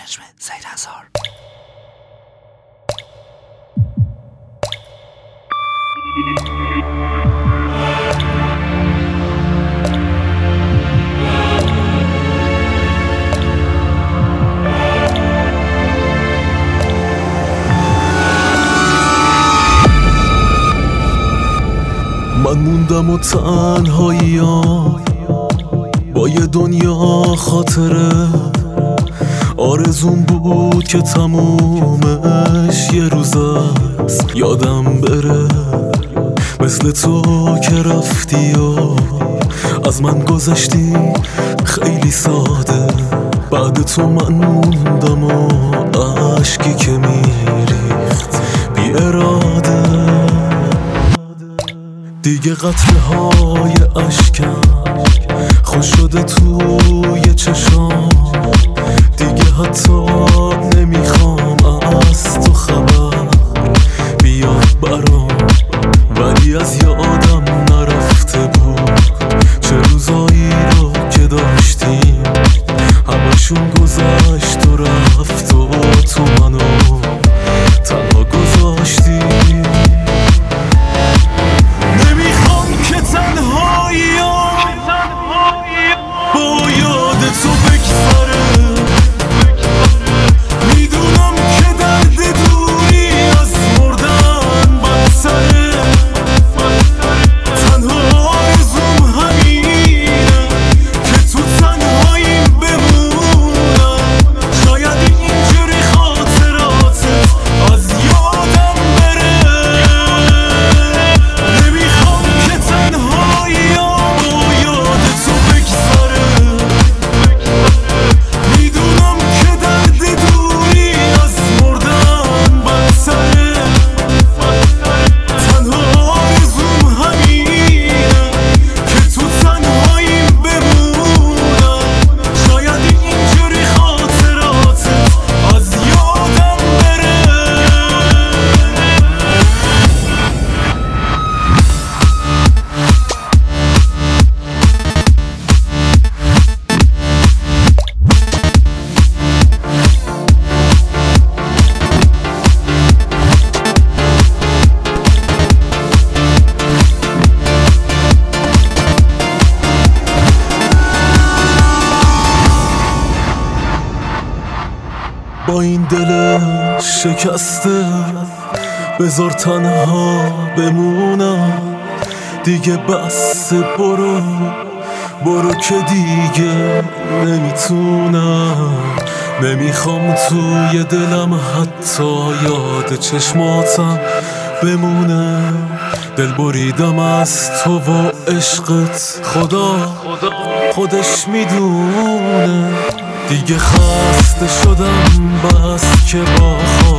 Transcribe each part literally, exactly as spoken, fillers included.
منیجمنت سعید انصار. من موندم و تنهاییام با یه دنیا خاطره، آرزون بود که تمومش یه روز است یادم بره، مثل تو که رفتی و از من گذشتی خیلی ساده، بعد تو من موندم و عشقی که میریخت بی اراده، دیگه قطره های عشقم خوش شده توی چشام، دیگه حتی نمیخوام از تو خبر بیاد برام، ولی از یادم نرفته بود چه روزایی رو که داشتیم، همشون گذشت و رفت و تو منو تنها گذاشتی. با این دل شکسته بذار تنها بمونم، دیگه بس برو برو که دیگه نمیتونم، نمیخوام توی دلم حتی یاد چشماتم بمونه، دل بریدم از تو و عشقت خدا خودش میدونه، دیگه خسته شدم بس که با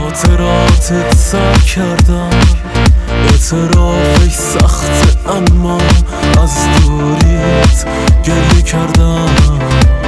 خاطراتت سر کردم، اعترافش سخته اما از دوریت گریه کردم.